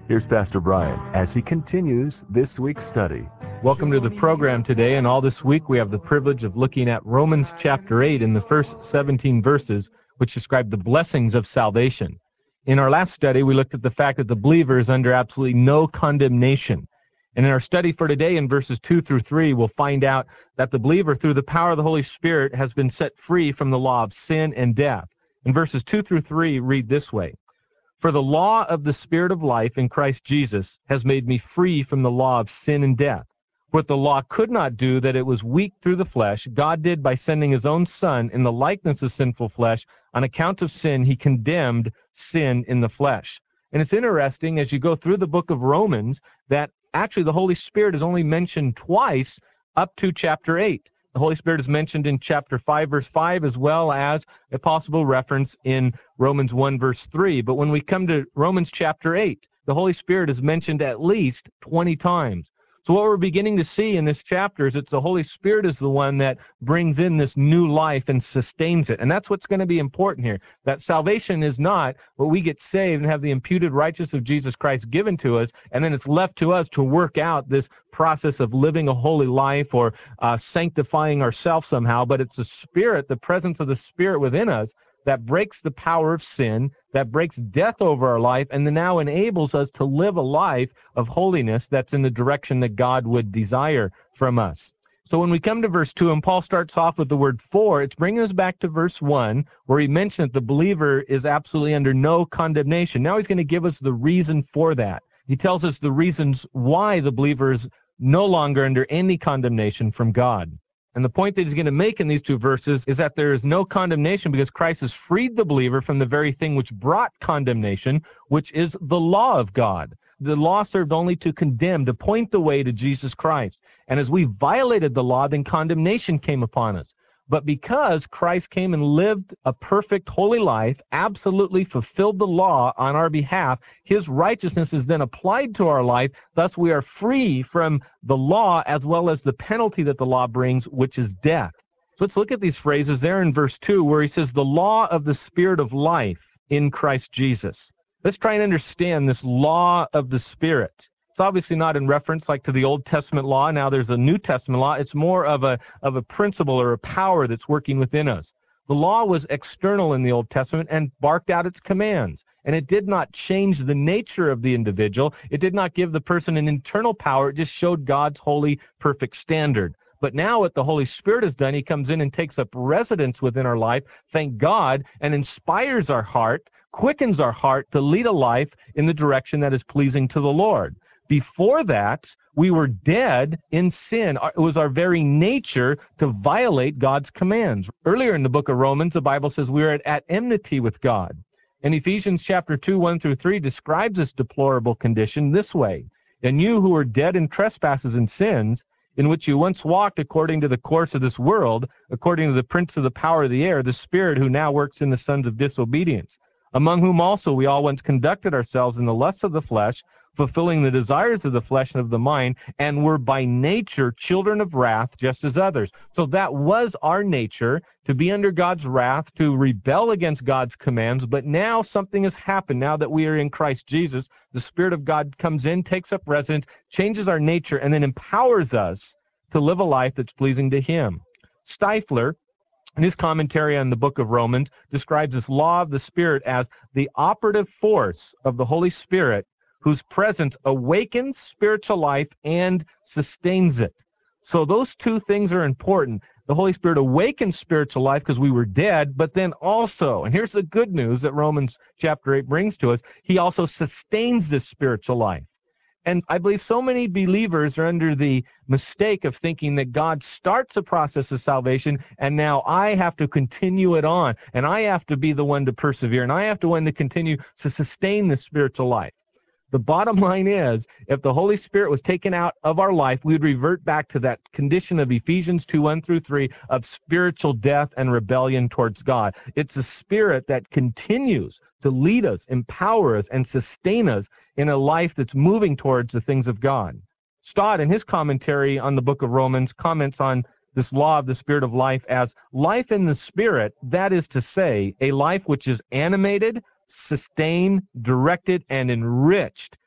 Here's Pastor Brian as he continues this week's study. Welcome to the program today, and all this week we have the privilege of looking at Romans chapter 8 in the first 17 verses, which describe the blessings of salvation. In our last study, we looked at the fact that the believer is under absolutely no condemnation. And in our study for today, in verses 2 through 3, we'll find out that the believer, through the power of the Holy Spirit, has been set free from the law of sin and death. In verses 2 through 3, read this way: "For the law of the Spirit of life in Christ Jesus has made me free from the law of sin and death. What the law could not do, that it was weak through the flesh, God did by sending his own Son in the likeness of sinful flesh. On account of sin, he condemned sin in the flesh." And it's interesting, as you go through the book of Romans, that actually the Holy Spirit is only mentioned twice up to chapter 8. The Holy Spirit is mentioned in chapter 5, verse 5, as well as a possible reference in Romans 1, verse 3. But when we come to Romans chapter 8, the Holy Spirit is mentioned at least 20 times. So what we're beginning to see in this chapter is that the Holy Spirit is the one that brings in this new life and sustains it. And that's what's going to be important here. That salvation is not what we get saved and have the imputed righteousness of Jesus Christ given to us, and then it's left to us to work out this process of living a holy life or sanctifying ourselves somehow. But it's the Spirit, the presence of the Spirit within us, that breaks the power of sin, that breaks death over our life, and then now enables us to live a life of holiness that's in the direction that God would desire from us. So when we come to verse 2, and Paul starts off with the word "for," it's bringing us back to verse 1, where he mentioned that the believer is absolutely under no condemnation. Now he's going to give us the reason for that. He tells us the reasons why the believer is no longer under any condemnation from God. And the point that he's going to make in these two verses is that there is no condemnation because Christ has freed the believer from the very thing which brought condemnation, which is the law of God. The law served only to condemn, to point the way to Jesus Christ. And as we violated the law, then condemnation came upon us. But because Christ came and lived a perfect, holy life, absolutely fulfilled the law on our behalf, his righteousness is then applied to our life. Thus, we are free from the law as well as the penalty that the law brings, which is death. So let's look at these phrases there in verse 2, where he says, "the law of the Spirit of life in Christ Jesus." Let's try and understand this law of the Spirit. It's obviously not in reference like to the Old Testament law. Now there's a New Testament law. It's more of a principle or a power that's working within us. The law was external in the Old Testament and barked out its commands. And it did not change the nature of the individual. It did not give the person an internal power. It just showed God's holy, perfect standard. But now what the Holy Spirit has done, he comes in and takes up residence within our life, thank God, and inspires our heart, quickens our heart to lead a life in the direction that is pleasing to the Lord. Before that, we were dead in sin. It was our very nature to violate God's commands. Earlier in the book of Romans, the Bible says we are at enmity with God. And Ephesians chapter 2, 1 through 3 describes this deplorable condition this way: "And you who were dead in trespasses and sins, in which you once walked according to the course of this world, according to the prince of the power of the air, the spirit who now works in the sons of disobedience, among whom also we all once conducted ourselves in the lusts of the flesh, fulfilling the desires of the flesh and of the mind, and were by nature children of wrath, just as others." So that was our nature, to be under God's wrath, to rebel against God's commands. But now something has happened. Now that we are in Christ Jesus, the Spirit of God comes in, takes up residence, changes our nature, and then empowers us to live a life that's pleasing to him. Stifler, in his commentary on the book of Romans, describes this law of the Spirit as the operative force of the Holy Spirit, whose presence awakens spiritual life and sustains it. So those two things are important. The Holy Spirit awakens spiritual life because we were dead, but then also, and here's the good news that Romans chapter 8 brings to us, he also sustains this spiritual life. And I believe so many believers are under the mistake of thinking that God starts a process of salvation and now I have to continue it on, and I have to be the one to persevere, and I have to one to continue to sustain this spiritual life. The bottom line is, if the Holy Spirit was taken out of our life, we would revert back to that condition of Ephesians 2, 1 through 3, of spiritual death and rebellion towards God. It's a spirit that continues to lead us, empower us, and sustain us in a life that's moving towards the things of God. Stott, in his commentary on the book of Romans, comments on this law of the Spirit of life as life in the Spirit, that is to say, a life which is animated, sustained, directed, and enriched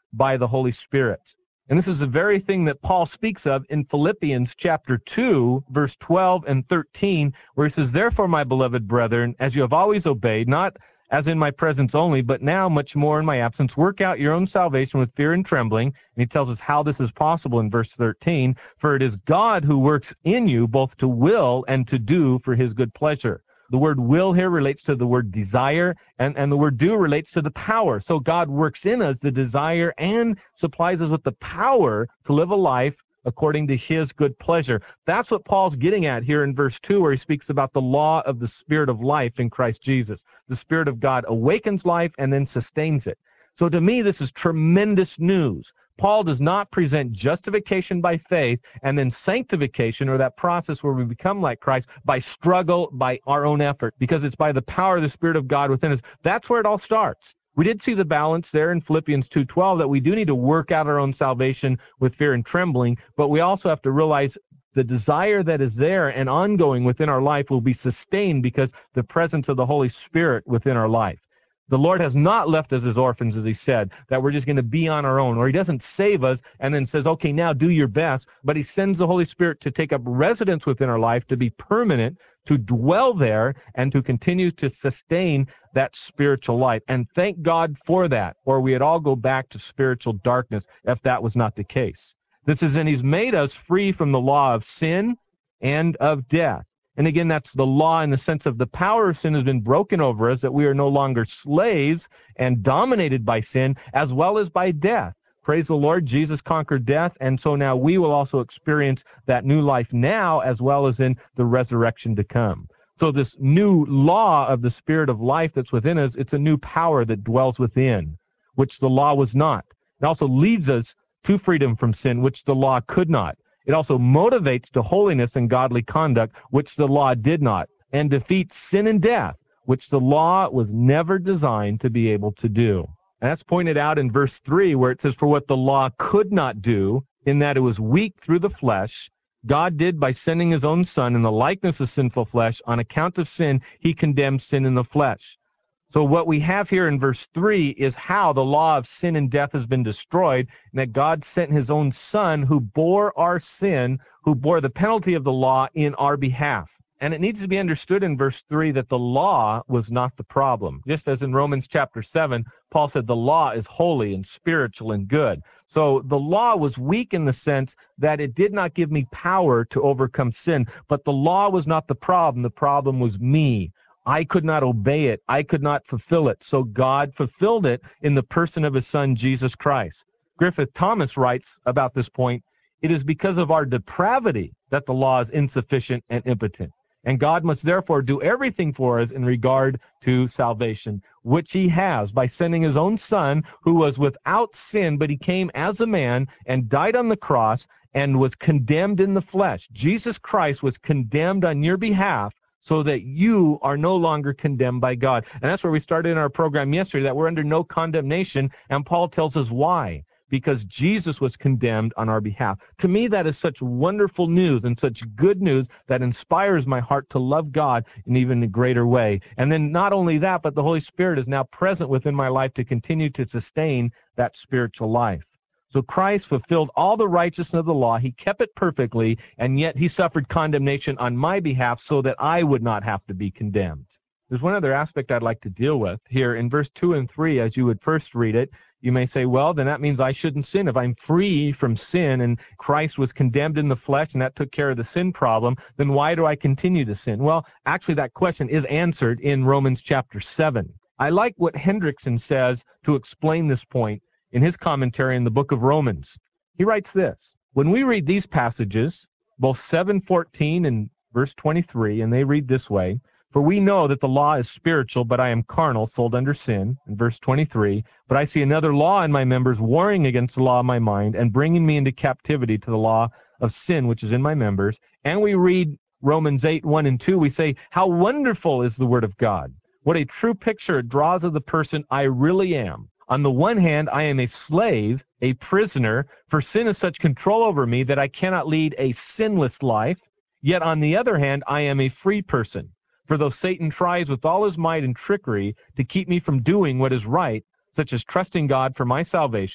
by the Holy Spirit. And this is the very thing that Paul speaks of in Philippians chapter 2, verse 12 and 13, where he says, "Therefore, my beloved brethren, as you have always obeyed, not as in my presence only, but now much more in my absence, work out your own salvation with fear and trembling." And he tells us how this is possible in verse 13. "For it is God who works in you both to will and to do for his good pleasure." The word will here relates to the word desire, and the word do relates to the power. So God works in us the desire and supplies us with the power to live a life according to his good pleasure. That's what Paul's getting at here in verse 2, where he speaks about the law of the Spirit of life in Christ Jesus. The Spirit of God awakens life and then sustains it. So to me, this is tremendous news. Paul does not present justification by faith and then sanctification, or that process where we become like Christ, by struggle, by our own effort, because it's by the power of the Spirit of God within us. That's where it all starts. We did see the balance there in Philippians 2:12 that we do need to work out our own salvation with fear and trembling, but we also have to realize the desire that is there and ongoing within our life will be sustained because the presence of the Holy Spirit within our life. The Lord has not left us as orphans, as he said, that we're just going to be on our own, or he doesn't save us and then says, okay, now do your best, but he sends the Holy Spirit to take up residence within our life, to be permanent, to dwell there, and to continue to sustain that spiritual life. And thank God for that, or we'd all go back to spiritual darkness if that was not the case. This is, and he's made us free from the law of sin and of death. And again, that's the law in the sense of the power of sin has been broken over us, that we are no longer slaves and dominated by sin, as well as by death. Praise the Lord, Jesus conquered death, and so now we will also experience that new life now, as well as in the resurrection to come. So this new law of the Spirit of life that's within us, it's a new power that dwells within, which the law was not. It also leads us to freedom from sin, which the law could not. It also motivates to holiness and godly conduct, which the law did not, and defeats sin and death, which the law was never designed to be able to do. And that's pointed out in verse 3, where it says, "For what the law could not do, in that it was weak through the flesh, God did by sending his own Son in the likeness of sinful flesh. On account of sin, he condemned sin in the flesh." So what we have here in verse 3 is how the law of sin and death has been destroyed, and that God sent his own Son who bore our sin, who bore the penalty of the law in our behalf. And it needs to be understood in verse 3 that the law was not the problem. Just as in Romans chapter 7, Paul said the law is holy and spiritual and good. So the law was weak in the sense that it did not give me power to overcome sin, but the law was not the problem. The problem was me. I could not obey it. I could not fulfill it. So God fulfilled it in the person of his Son, Jesus Christ. Griffith Thomas writes about this point, "It is because of our depravity that the law is insufficient and impotent. And God must therefore do everything for us in regard to salvation, which he has by sending his own Son, who was without sin, but he came as a man and died on the cross and was condemned in the flesh." Jesus Christ was condemned on your behalf, so that you are no longer condemned by God. And that's where we started in our program yesterday, that we're under no condemnation, and Paul tells us why. Because Jesus was condemned on our behalf. To me, that is such wonderful news and such good news that inspires my heart to love God in even a greater way. And then not only that, but the Holy Spirit is now present within my life to continue to sustain that spiritual life. So Christ fulfilled all the righteousness of the law. He kept it perfectly, and yet he suffered condemnation on my behalf so that I would not have to be condemned. There's one other aspect I'd like to deal with here in verse 2 and 3 as you would first read it. You may say, well, then that means I shouldn't sin. If I'm free from sin and Christ was condemned in the flesh and that took care of the sin problem, then why do I continue to sin? Well, actually that question is answered in Romans chapter 7. I like what Hendrickson says to explain this point in his commentary in the book of Romans. He writes this: when we read these passages, both 7:14 and verse 23, and they read this way, "For we know that the law is spiritual, but I am carnal, sold under sin," in verse 23, "But I see another law in my members, warring against the law of my mind, and bringing me into captivity to the law of sin, which is in my members." And we read Romans 8:1 and 2, we say, how wonderful is the word of God. What a true picture it draws of the person I really am. On the one hand, I am a slave, a prisoner, for sin has such control over me that I cannot lead a sinless life. Yet on the other hand, I am a free person. For though Satan tries with all his might and trickery to keep me from doing what is right, such as trusting God for my salvation,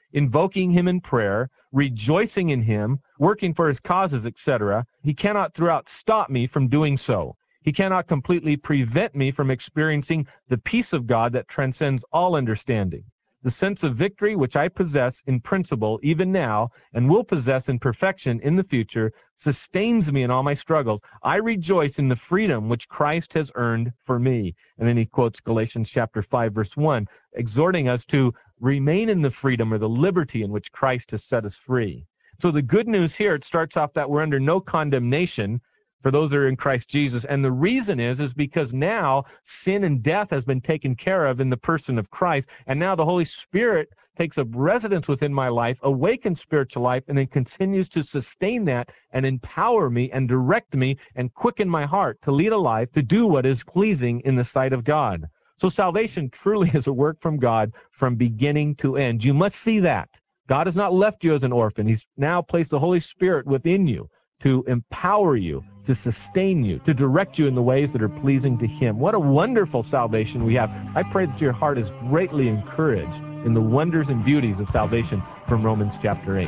invoking him in prayer, rejoicing in him, working for his causes, etc., he cannot throughout stop me from doing so. He cannot completely prevent me from experiencing the peace of God that transcends all understanding. The sense of victory which I possess in principle even now and will possess in perfection in the future sustains me in all my struggles. I rejoice in the freedom which Christ has earned for me. And then he quotes Galatians chapter 5, verse 1, exhorting us to remain in the freedom or the liberty in which Christ has set us free. So the good news here, it starts off that we're under no condemnation for those that are in Christ Jesus. And the reason is because now sin and death has been taken care of in the person of Christ. And now the Holy Spirit takes up residence within my life, awakens spiritual life, and then continues to sustain that and empower me and direct me and quicken my heart to lead a life to do what is pleasing in the sight of God. So salvation truly is a work from God from beginning to end. You must see that. God has not left you as an orphan. He's now placed the Holy Spirit within you to empower you, to sustain you, to direct you in the ways that are pleasing to him. What a wonderful salvation we have. I pray that your heart is greatly encouraged in the wonders and beauties of salvation from Romans chapter 8.